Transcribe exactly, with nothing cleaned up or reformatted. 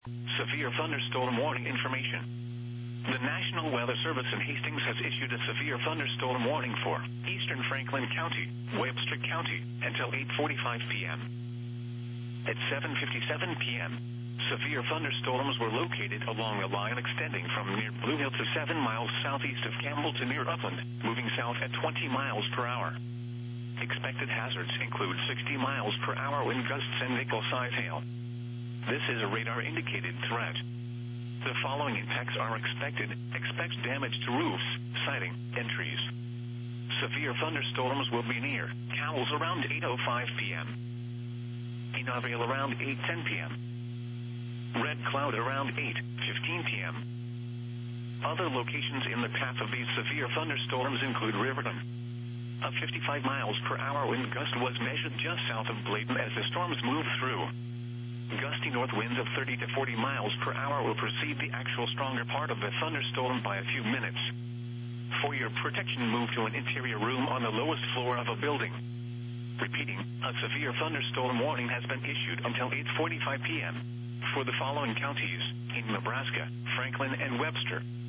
Severe thunderstorm warning information. The National Weather Service in Hastings has issued a severe thunderstorm warning for eastern Franklin County, Webster County, until eight forty-five p.m. At seven fifty-seven p.m., severe thunderstorms were located along a line extending from near Blue Hill to seven miles southeast of Campbell to near Upland, moving south at twenty miles per hour. Expected hazards include sixty miles per hour wind gusts and nickel-size hail. This is a radar-indicated threat. The following impacts are expected. Expect damage to roofs, siding, and trees. Severe thunderstorms will be near Cowles around eight oh five p.m. Inavale around eight ten p.m. Red Cloud around eight fifteen p.m. Other locations in the path of these severe thunderstorms include Riverton. A fifty-five miles per hour wind gust was measured just south of Bladen as the storms moved through. Gusty north winds of thirty to forty miles per hour will precede the actual stronger part of the thunderstorm by a few minutes. For your protection, move to an interior room on the lowest floor of a building. Repeating, a severe thunderstorm warning has been issued until eight forty-five p.m. for the following counties in Nebraska, Franklin, and Webster.